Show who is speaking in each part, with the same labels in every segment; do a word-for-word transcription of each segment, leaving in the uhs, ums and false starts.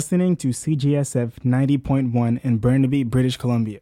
Speaker 1: Listening to C G S F ninety point one in Burnaby, British Columbia.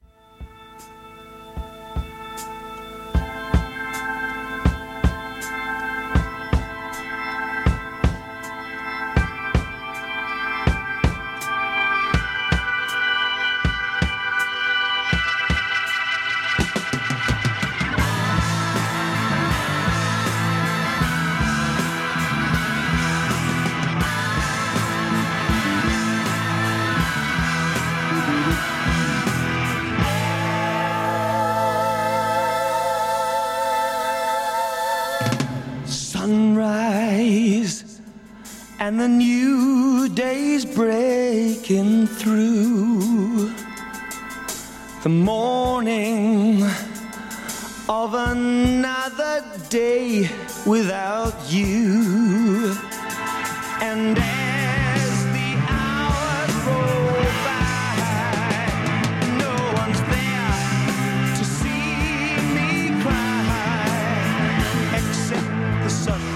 Speaker 2: Sunrise and the new day's breaking through, the morning of another day without you. And as the hours roll by, no one's there to see me cry except the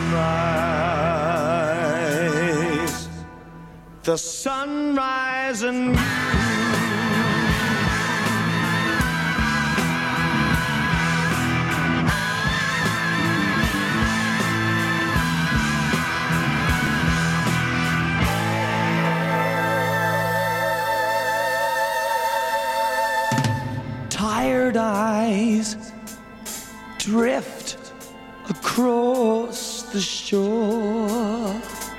Speaker 2: sunrise, the sunrise and you. Tired eyes drift across the shore,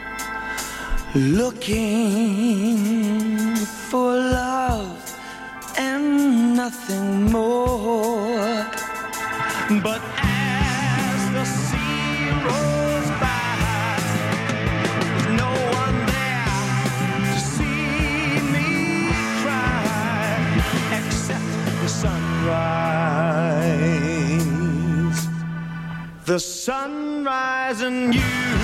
Speaker 2: looking for love and nothing more. But as the sea rolls by, there's no one there to see me cry except the sunrise, the sunrise and you.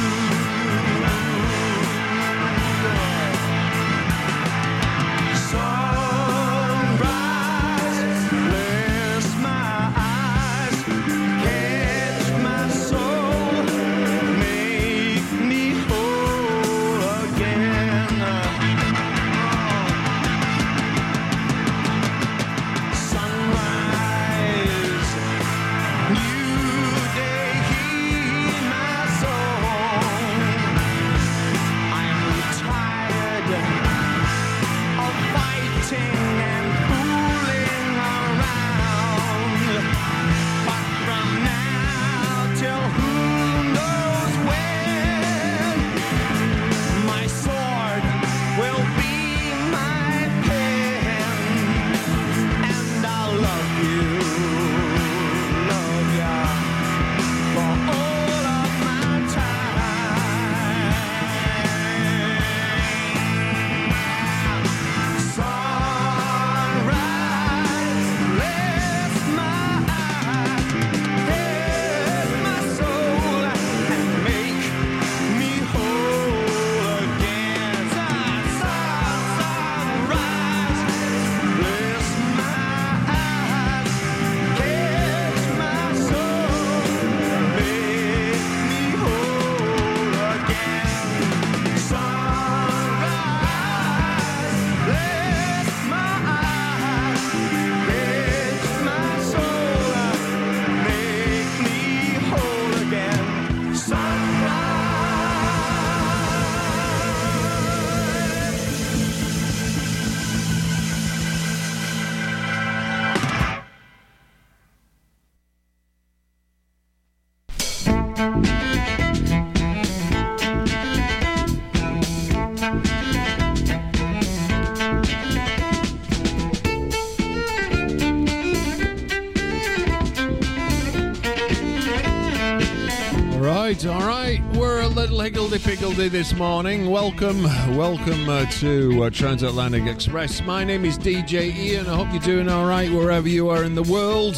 Speaker 3: All right, we're a little higgledy-piggledy this morning. Welcome, welcome uh, to uh, Transatlantic Express. My name is D J Ian. I hope you're doing all right wherever you are in the world.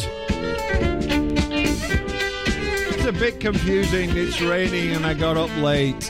Speaker 3: It's a bit confusing. It's raining and I got up late.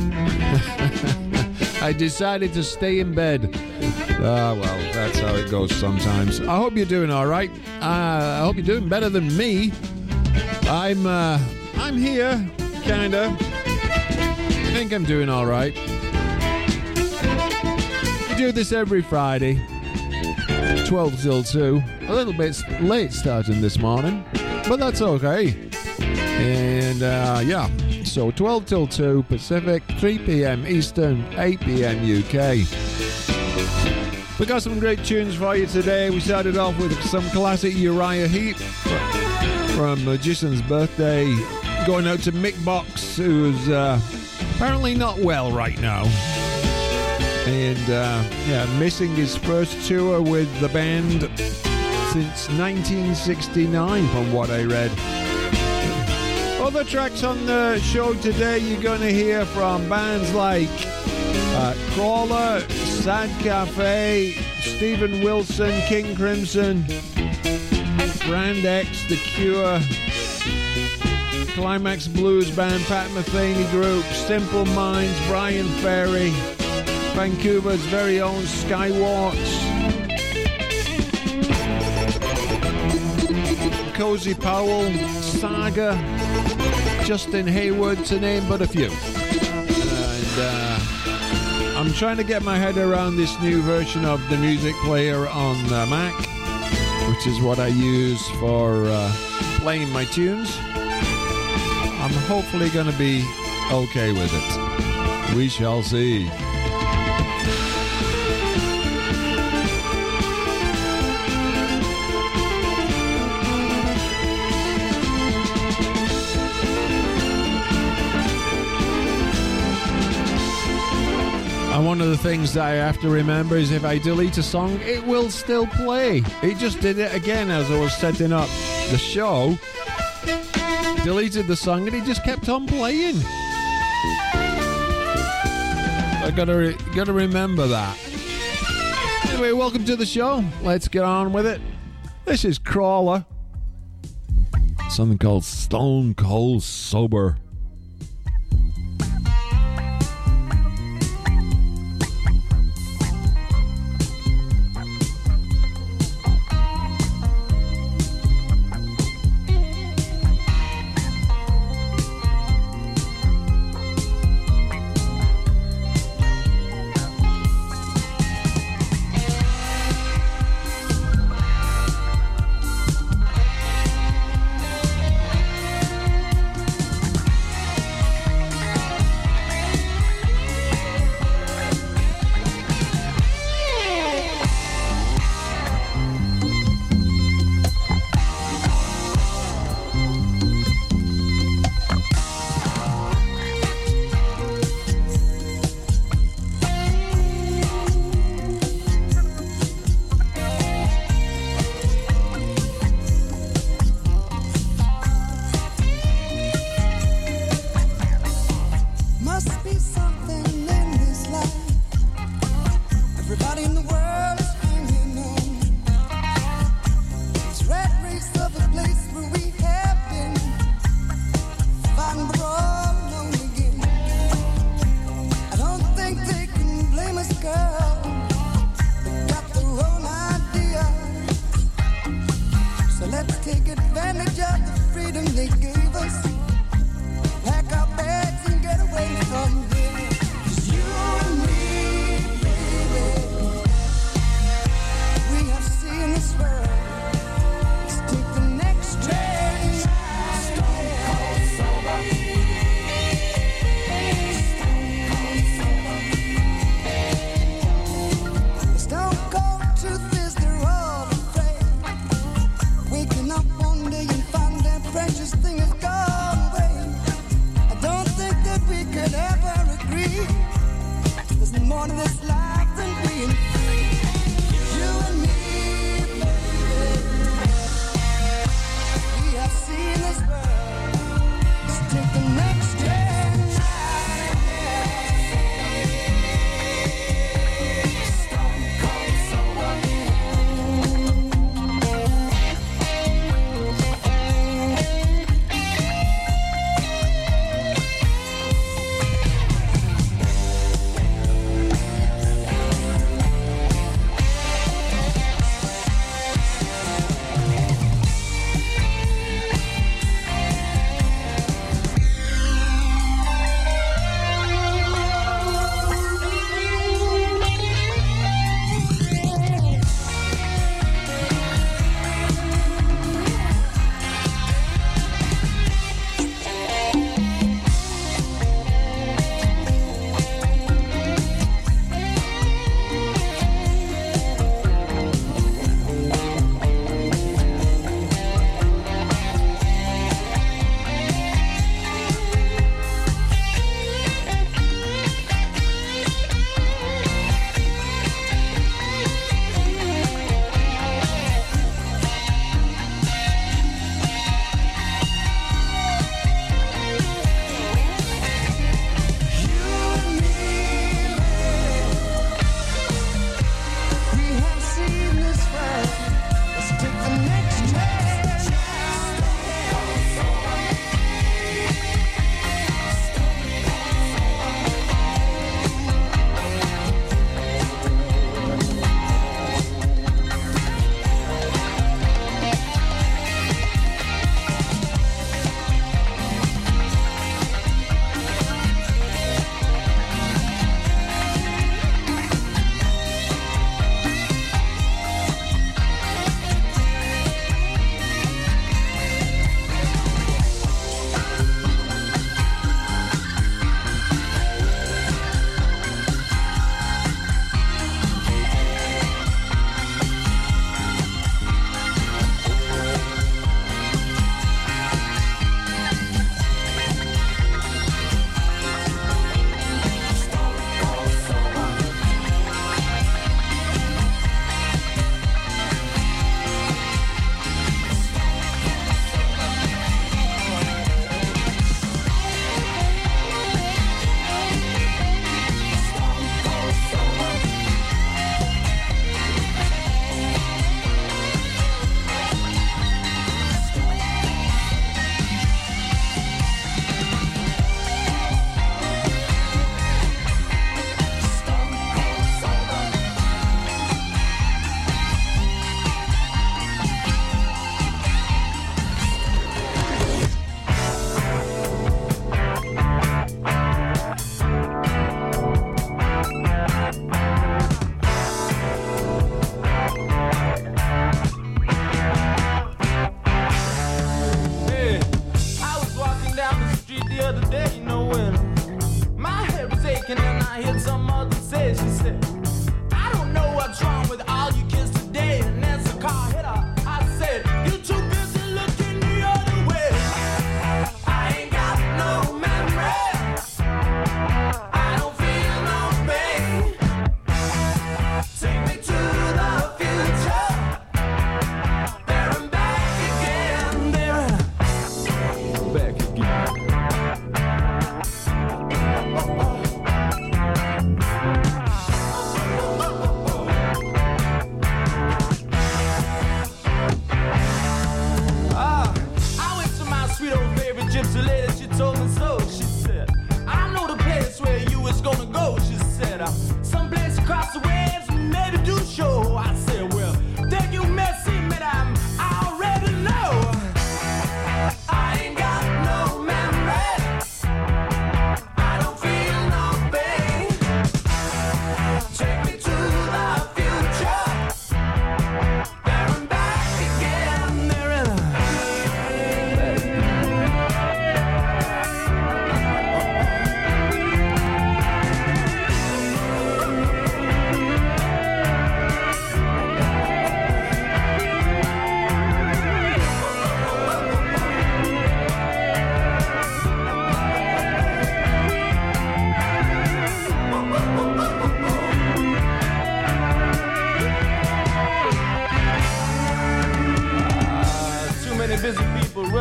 Speaker 3: I decided to stay in bed. Ah, well, that's how it goes sometimes. I hope you're doing all right. Uh, I hope you're doing better than me. I'm, uh, I'm here. Kinda. I think I'm doing all right. do this every Friday, twelve till two. A little bit late starting this morning, but that's okay. And uh, yeah, so twelve till two Pacific, three p.m. Eastern, eight p.m. U K. We got some great tunes for you today. We started off with some classic Uriah Heep from Magician's Birthday, going out to Mick Box, who's uh, apparently not well right now. And uh, yeah, missing his first tour with the band since nineteen sixty-nine, from what I read. Other tracks on the show today, you're going to hear from bands like uh, Crawler, Sad Cafe, Stephen Wilson, King Crimson, Brand X, The Cure, Climax Blues Band, Pat Metheny Group, Simple Minds, Brian Ferry, Vancouver's very own Skywalks, Cozy Powell, Saga, Justin Hayward, to name but a few. And uh, I'm trying to get my head around this new version of the music player on uh, Mac, which is what I use for uh, playing my tunes. I'm hopefully going to be okay with it. We shall see. And one of the things that I have to remember is if I delete a song, it will still play. It just did it again as I was setting up the show. Deleted the song and it just kept on playing. I gotta, re- gotta remember that. Anyway, welcome to the show. Let's get on with it. This is Crawler. Something called Stone Cold Sober.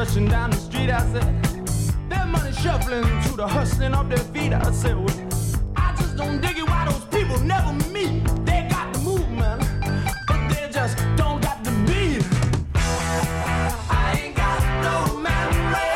Speaker 2: rushing down the street. I said, their money shuffling to the hustling of their feet. I said, well, I just don't dig it why those people never meet. They got the movement, but they just don't got the beat. I ain't got no memory.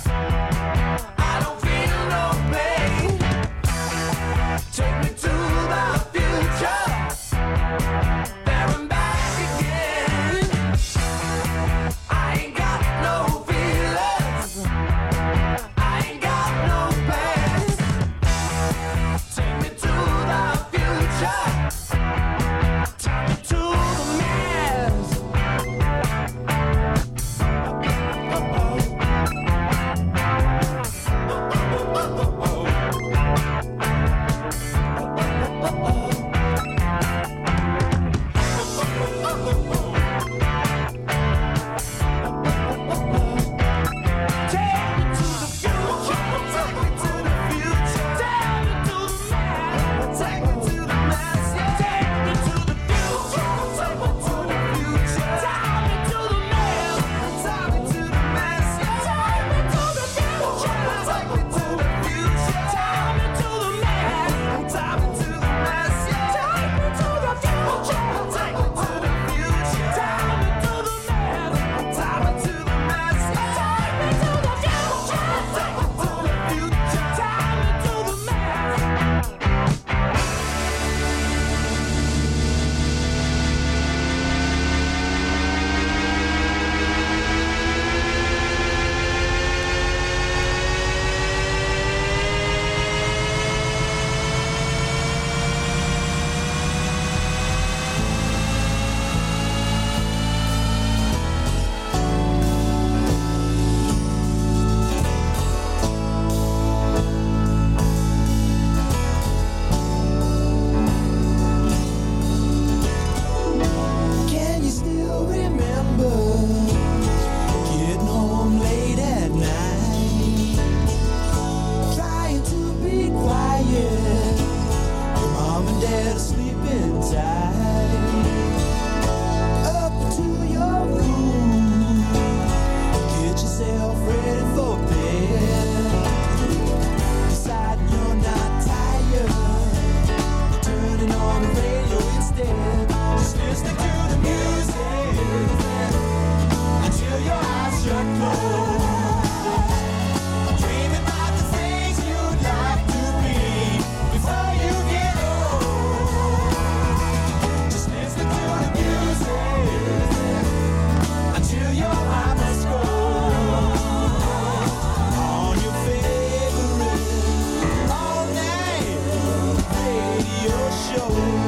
Speaker 2: I don't feel no pain. Take me to the future, there and back again. I ain't got no feelings. I ain't got no plans. Take me to the future. Take me to the mass. Can you still remember getting home late at night, trying to be quiet, your mom and dad are sleeping tight, up to your room, get yourself ready for bed, deciding you're not tired, turning on the radio instead, just listening to the music until your eyes shut closed. Dreaming about the things you'd like to be before you get old. Just listening to the music until your mind must go on your favorite all-night radio show.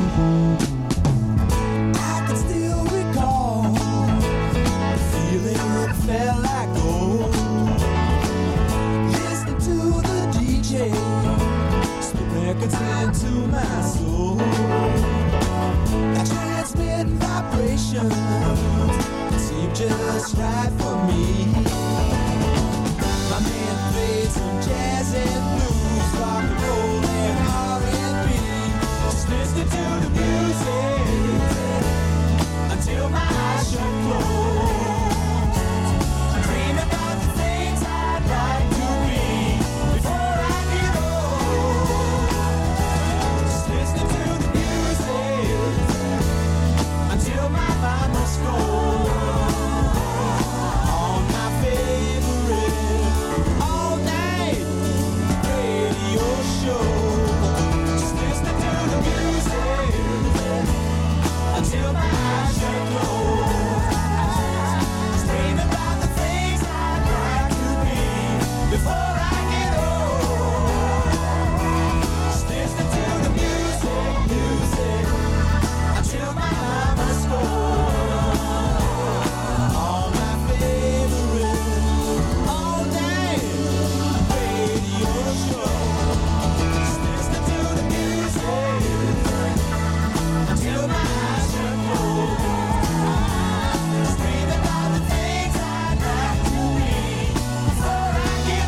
Speaker 2: I can still recall the feeling that felt like gold. Listening to the D J spit records into my soul. That transmitting vibrations seemed just right for me. My man played some jazz and blues, rock and roll and R and B. Just listening to the music until my eyes shut closed. Dream about the things I'd like to be before I get old. Just listening to the music until my mind must go on my favorite all-night radio show. Just listening to the music until my eyes shut closed. Just dream about the things I'd like to be before I get old. Just listening to the music, music until my mind must go on my favorite all-night radio show. Just listening to the music until my eyes shut closed. Just dream about the things I'd like to be before I get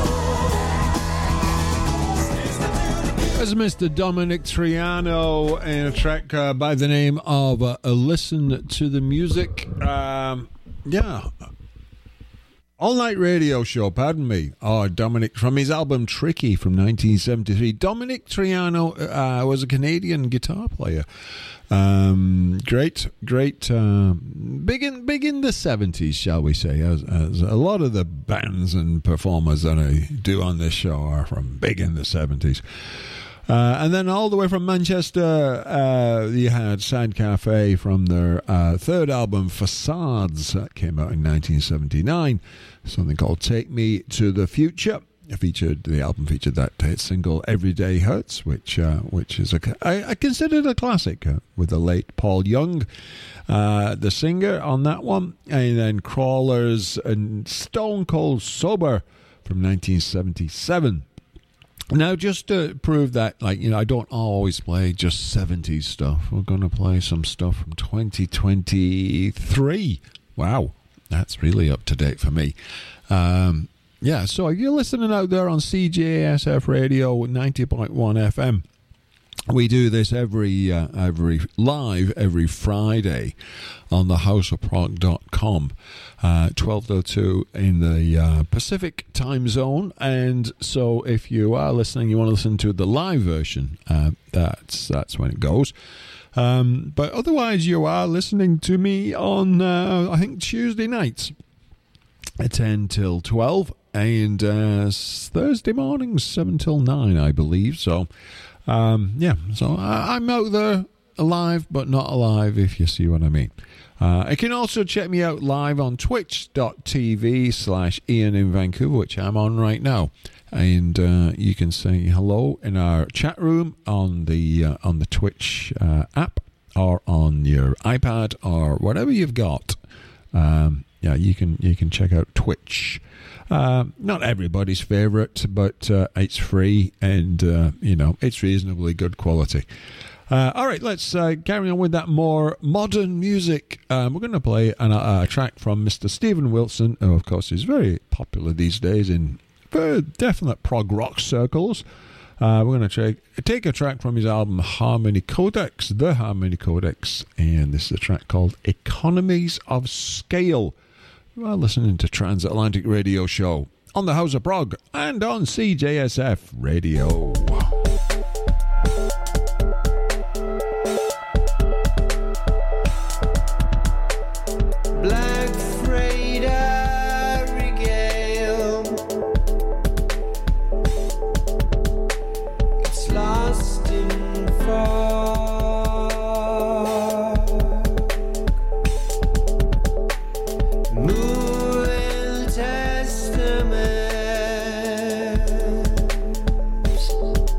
Speaker 2: old. Just listening to the music.
Speaker 3: There's Mister Dominic Triano in a track uh, by the name of uh, Listen to the Music. Um, yeah. All Night Radio Show, pardon me. Oh, Dominic, from his album Tricky from nineteen seventy-three. Dominic Triano uh, was a Canadian guitar player. Um, great, great, uh, big in big in the seventies, shall we say? As, as a lot of the bands and performers that I do on this show are from big in the seventies. Uh, and then all the way from Manchester, uh, you had Sad Cafe from their uh, third album, Facades, that came out in nineteen seventy-nine. Something called Take Me to the Future. It featured the album featured that hit single Everyday Hurts, which uh, which is a I, I considered a classic uh, with the late Paul Young, uh, the singer on that one, and then Crawlers and Stone Cold Sober from nineteen seventy-seven. Now, just to prove that, like, you know, I don't always play just seventies stuff. We're going to play some stuff from twenty twenty-three. Wow, that's really up to date for me. Um, yeah, so if you're listening out there on C J S F Radio ninety point one F M, we do this every uh, every live every Friday on the house of prog dot com, uh, twelve oh two in the uh, Pacific time zone. And so if you are listening, you want to listen to the live version, uh, that's that's when it goes. Um, but otherwise, you are listening to me on, uh, I think, Tuesday nights at ten till twelve, and uh, Thursday mornings, seven till nine, I believe. So, um, yeah, so I, I'm out there alive, but not alive, if you see what I mean. Uh, you can also check me out live on twitch.tv slash Ian in Vancouver, which I'm on right now. And uh, you can say hello in our chat room on the uh, on the Twitch uh, app, or on your iPad, or whatever you've got. Um, yeah, you can you can check out Twitch. Uh, not everybody's favourite, but uh, it's free, and uh, you know, it's reasonably good quality. Uh, all right, let's uh, carry on with that more modern music. Um, we're going to play an, uh, a track from Mister Stephen Wilson, who, of course, is very popular these days in very definite prog rock circles. Uh, we're going to take a track from his album Harmony Codex, The Harmony Codex, and this is a track called Economies of Scale. You are listening to Transatlantic Radio Show on the House of Prog and on C J S F Radio.
Speaker 4: Black freighter regale, it's lost in fog, moving testaments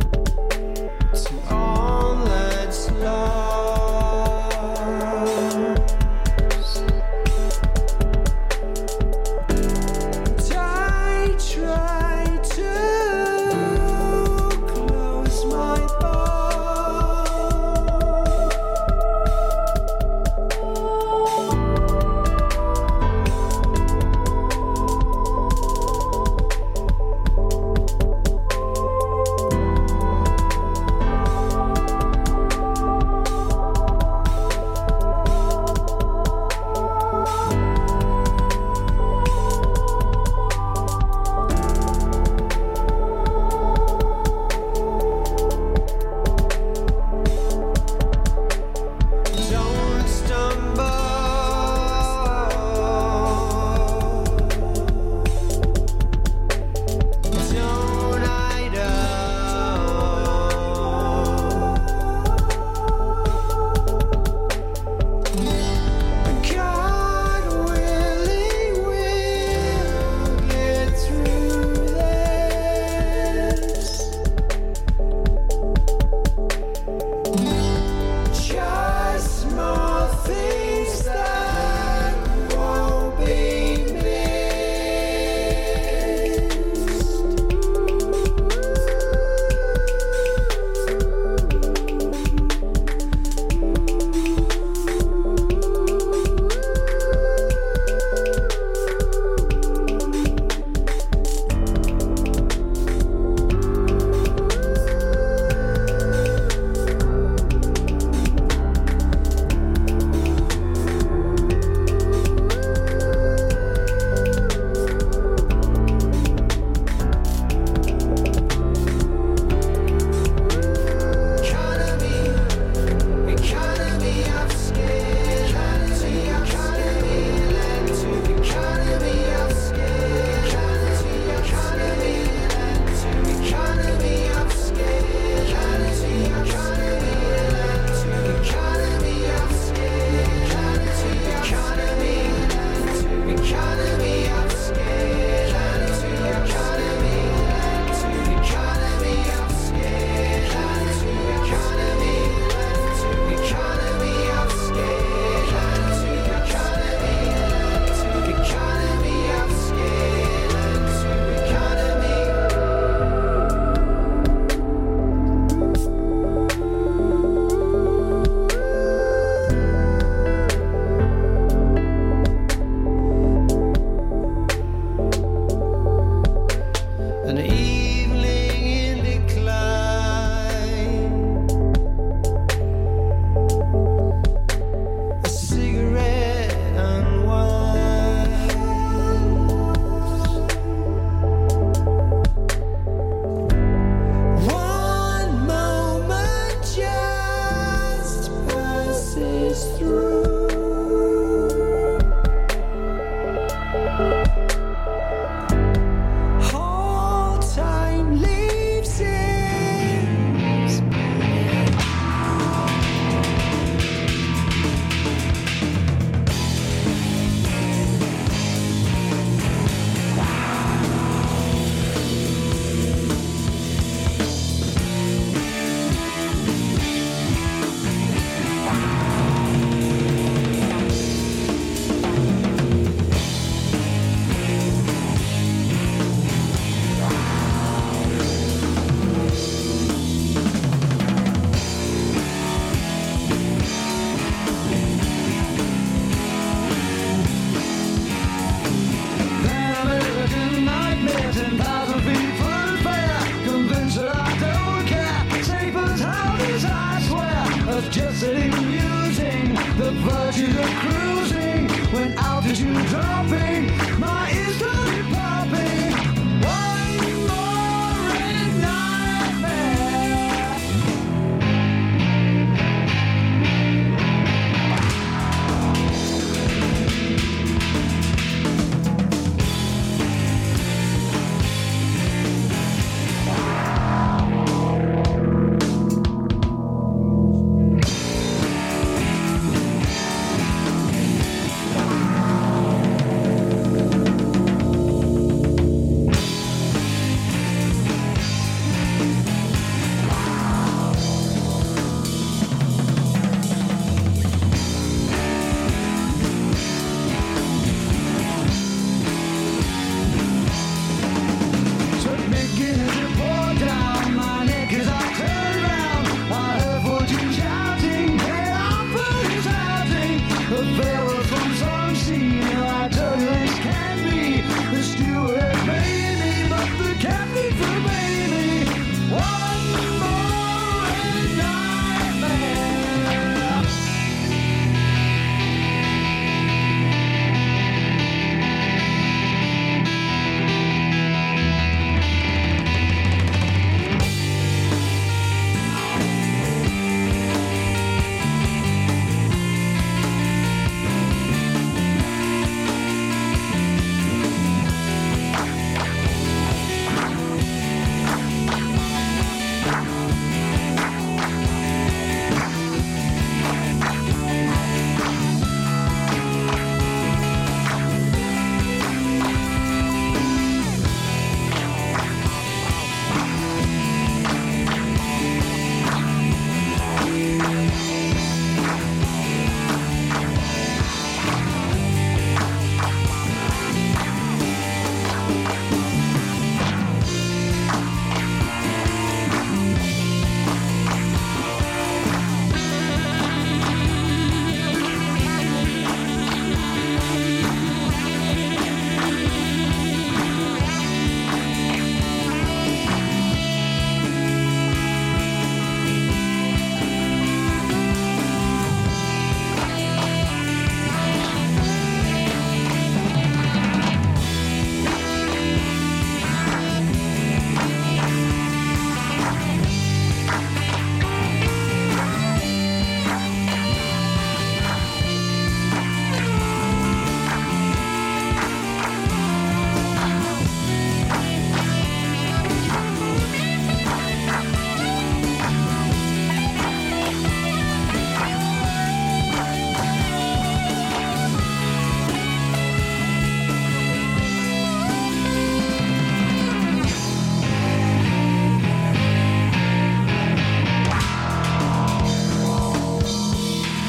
Speaker 5: the verge of cruising when altitude dropping.